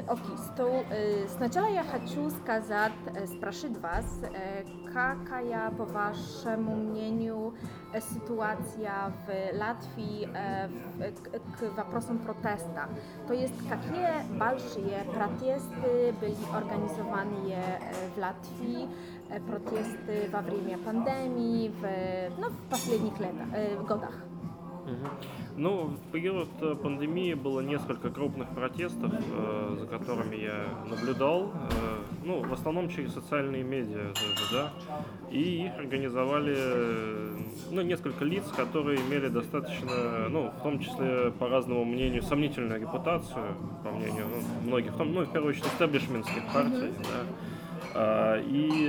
Окей, сначала я хочу спросить вас, какая, по вашему мнению, ситуация в Латвии к вопросам протеста? То есть, какие большие протесты были организованы в Латвии, протесты во время пандемии, в последних годах? Ну, в период пандемии было несколько крупных протестов, за которыми я наблюдал, ну, в основном через социальные медиа тоже, да, и их организовали, ну, несколько лиц, которые имели достаточно, ну, в том числе, по разному мнению, сомнительную репутацию, по мнению многих, ну, в первую очередь, истеблишментских партий, да,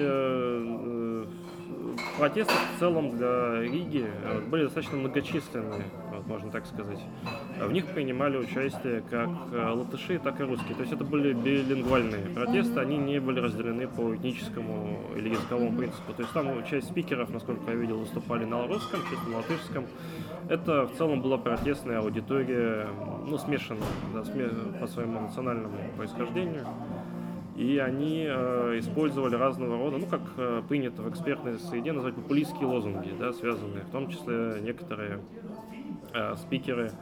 протесты в целом для Риги были достаточно многочисленные, можно так сказать. В них принимали участие как латыши, так и русские. То есть это были билингвальные протесты, они не были разделены по этническому или языковому принципу. То есть там часть спикеров, насколько я видел, выступали на русском, часть на латышском. Это в целом была протестная аудитория, ну, смешанная, да, по своему национальному происхождению. И они использовали разного рода, ну, как принято в экспертной среде называть, популистские лозунги, да, связанные, в том числе некоторые спикеры.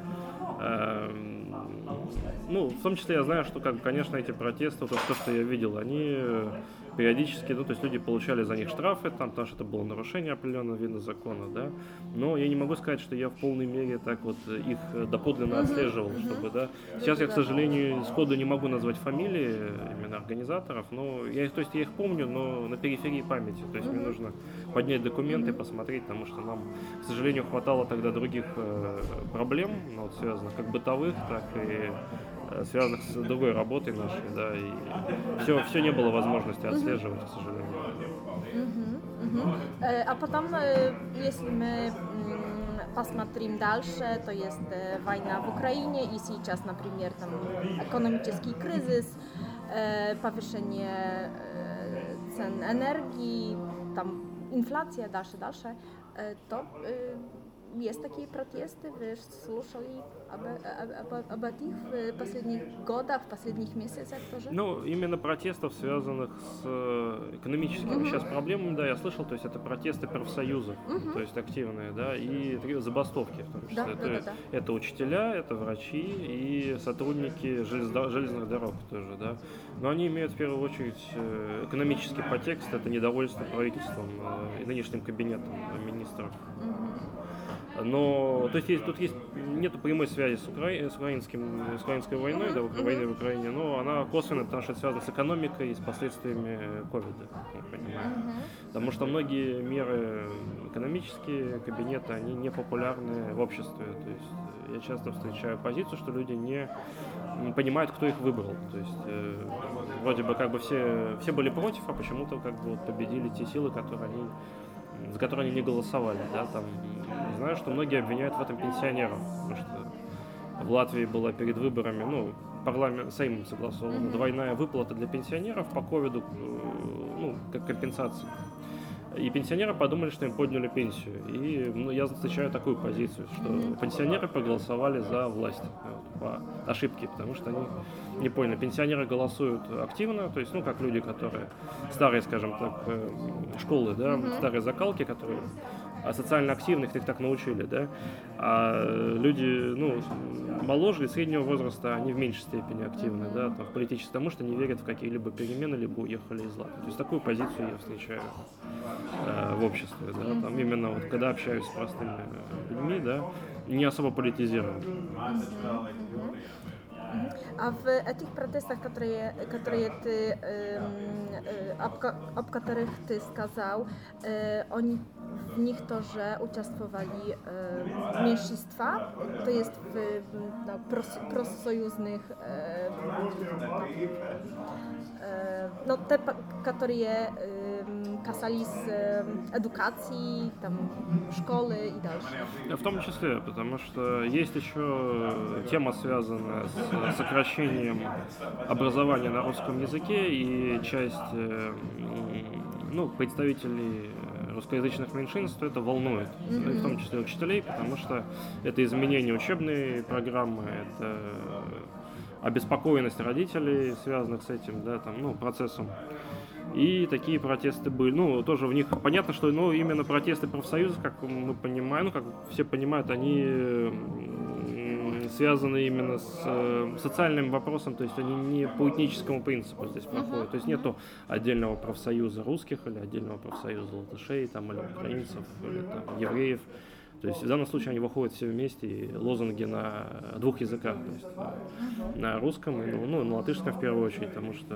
Ну, в том числе я знаю, что, конечно, эти протесты, то, что я видел, они периодически, ну, то есть люди получали за них штрафы, там, потому что это было нарушение определенного вида закона, да, но я не могу сказать, что я в полной мере так вот их доподлинно отслеживал, чтобы, да. Сейчас я, к сожалению, сходу не могу назвать фамилии именно организаторов, но я их помню, но на периферии памяти, то есть мне нужно поднять документы, посмотреть, потому что нам, к сожалению, хватало тогда других проблем, ну, вот, связанных как бытовых, так и связанных с другой работой нашей, да, и все не было возможности отслеживать, к сожалению. А потом, если мы посмотрим дальше, то есть война в Украине и сейчас, например, там экономический кризис, повышение цен энергии, там инфляция, дальше, то есть такие протесты, вы слушали об этих в последних годах, в последних месяцах тоже? Ну, именно протестов, связанных с экономическими сейчас проблемами, да, я слышал, то есть это протесты профсоюзов, то есть активные, да, и такие забастовки в том числе. Это учителя, это врачи и сотрудники железных дорог тоже, да. Но они имеют в первую очередь экономический подтекст, это недовольство правительством и нынешним кабинетом министров. Но то есть тут нету прямой связи с украинской войной, да, войной в Украине, но она косвенно, потому что это связано с экономикой и с последствиями ковида, я понимаю. Потому что многие меры экономические кабинета, они не популярны в обществе. То есть я часто встречаю позицию, что люди не понимают, кто их выбрал. То есть вроде бы как бы все были против, а почему-то как бы вот победили те силы, за которые они не голосовали, да, там. Знаю, что многие обвиняют в этом пенсионеров, потому что в Латвии была перед выборами, ну, парламент, Сеймом согласована двойная выплата для пенсионеров по ковиду, ну, как компенсация. И пенсионеры подумали, что им подняли пенсию. И я встречаю такую позицию, что пенсионеры проголосовали за власть по ошибке, потому что они не поняли. Пенсионеры голосуют активно, то есть, ну, как люди, которые старые, скажем так, школы, да, старые закалки, которые социально активных, их так научили, да, а люди, ну, моложе и среднего возраста, они в меньшей степени активны, да, там, в политическом, потому что не верят в какие-либо перемены, либо уехали из Латвии. То есть такую позицию я встречаю в обществе, да, там именно вот, когда общаюсь с простыми людьми, да, не особо политизирую. А в этих протестах, об которых ты сказал, в них тоже участвовали меньшинства, то есть в профсоюзных, no, te, которые касались эдукации, там, школы и дальше. В том числе, потому что есть еще тема, связанная с сокращением образования на русском языке, и часть, ну, представителей русскоязычных меньшинств это волнует, в том числе учителей, потому что это изменение учебной программы, это обеспокоенность родителей, связанных с этим, да, там, ну, процессом. И такие протесты были. Ну, тоже в них понятно, что именно протесты профсоюзов, как мы понимаем, ну, как все понимают, они связаны именно с социальным вопросом, то есть они не по этническому принципу здесь проходят. То есть нету отдельного профсоюза русских или отдельного профсоюза латышей, там, или украинцев, или там, евреев. То есть в данном случае они выходят все вместе, и лозунги на двух языках, то есть на русском и на латышском в первую очередь, потому что...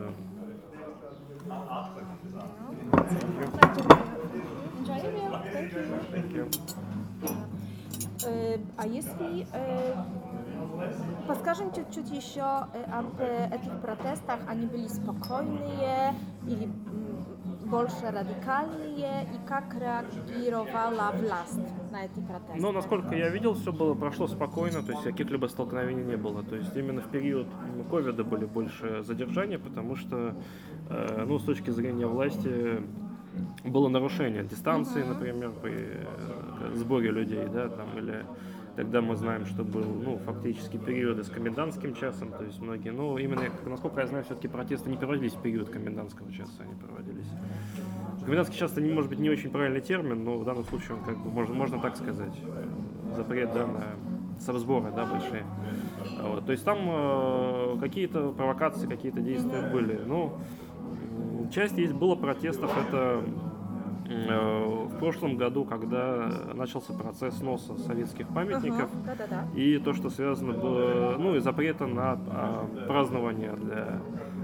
А если подскажем чуть-чуть еще об этих протестах, они были спокойные или больше радикальные, и как реагировала власть на эти протесты? Ну, насколько я видел, все прошло спокойно, то есть каких-либо столкновений не было. То есть именно в период ковида были больше задержания, потому что, с точки зрения власти, было нарушение дистанции, например, при сборе людей, да, там, или тогда мы знаем, что был, фактически периоды с комендантским часом, то есть многие, именно, насколько я знаю, все-таки протесты не проводились в период комендантского часа, они проводились. Комендантский час, это, может быть, не очень правильный термин, но в данном случае он, как бы, можно так сказать, запрет, да, на сборы, да, большие. Вот. То есть там какие-то провокации, какие-то действия были. Часть было протестов, это в прошлом году, когда начался процесс сноса советских памятников, и то, что связано было, и запрета на празднование для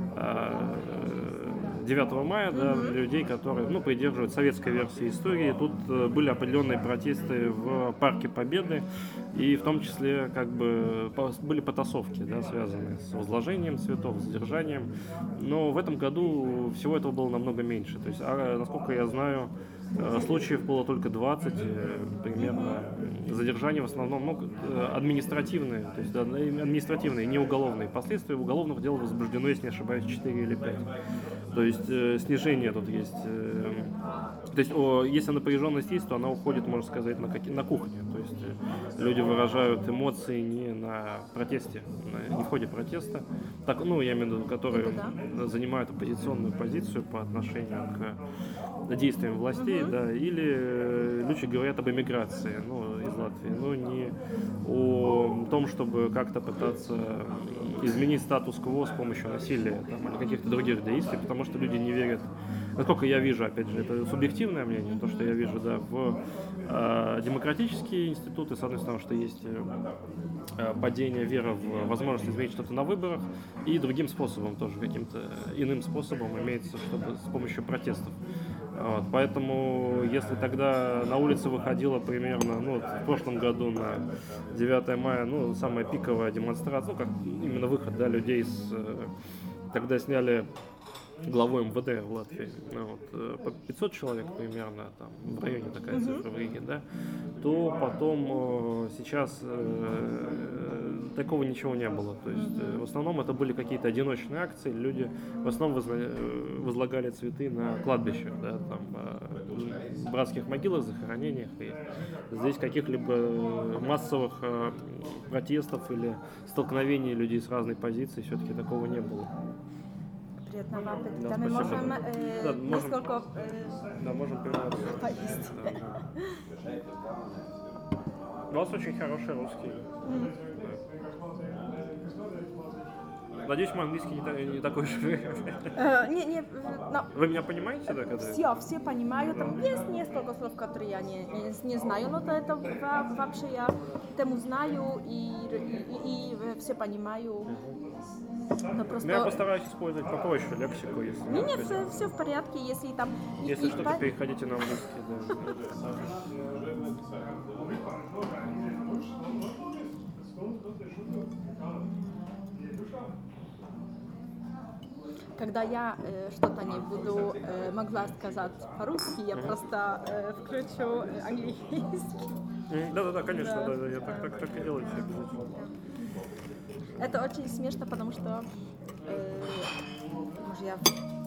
9 мая, да, для людей, которые придерживают советской версии истории. Тут были определенные протесты в Парке Победы, и в том числе были потасовки, да, связанные с возложением цветов, с задержанием. Но в этом году всего этого было намного меньше. То есть, насколько я знаю, случаев было только 20 примерно. Задержания в основном административные, то есть административные, не уголовные. Последствия уголовных дел возбуждено, если не ошибаюсь, 4 или 5. То есть снижение тут есть. То есть если напряженность есть, то она уходит, можно сказать, на кухню. То есть люди выражают эмоции не на протесте, не в ходе протеста. Так, я имею в виду, которые занимают оппозиционную позицию по отношению к действиям властей, да, или люди говорят об эмиграции, из Латвии, но не о том, чтобы как-то пытаться изменить статус-кво с помощью насилия там, или каких-то других действий, потому что люди не верят. Насколько я вижу, опять же, это субъективное мнение, то, что я вижу, да, в демократические институты, с одной стороны, что есть падение веры в возможность изменить что-то на выборах, и другим способом, тоже каким-то иным способом имеется, чтобы с помощью протестов. Вот, поэтому, если тогда на улице выходило примерно, в прошлом году на 9 мая, самая пиковая демонстрация, как именно выход, да, людей тогда сняли главой МВД в Латвии, по 500 человек примерно, там, в районе такая цифра в Риге, да, то потом сейчас такого ничего не было. То есть в основном это были какие-то одиночные акции, люди в основном возлагали цветы на кладбищах, да, там, братских могилах, захоронениях, и здесь каких-либо массовых протестов или столкновений людей с разной позицией все-таки такого не было. Приятного аппетита. Да, мы можем, насколько... Да, можем поесть. У вас очень хороший русский. Надеюсь, мой английский не такой же. Вы меня понимаете, да? Когда... Все понимают. Там есть несколько слов, которые я не знаю, но это вообще я тему знаю и все понимаю. Но просто... Я постараюсь использовать попроще лексику, если... Нет, все в порядке, если там... Если что-то, переходите на английский, да. Когда я что-то не буду могла сказать по-русски, я просто включу английский. Да, конечно, да, я так и делаю все обязательно. Это очень смешно, потому что может, я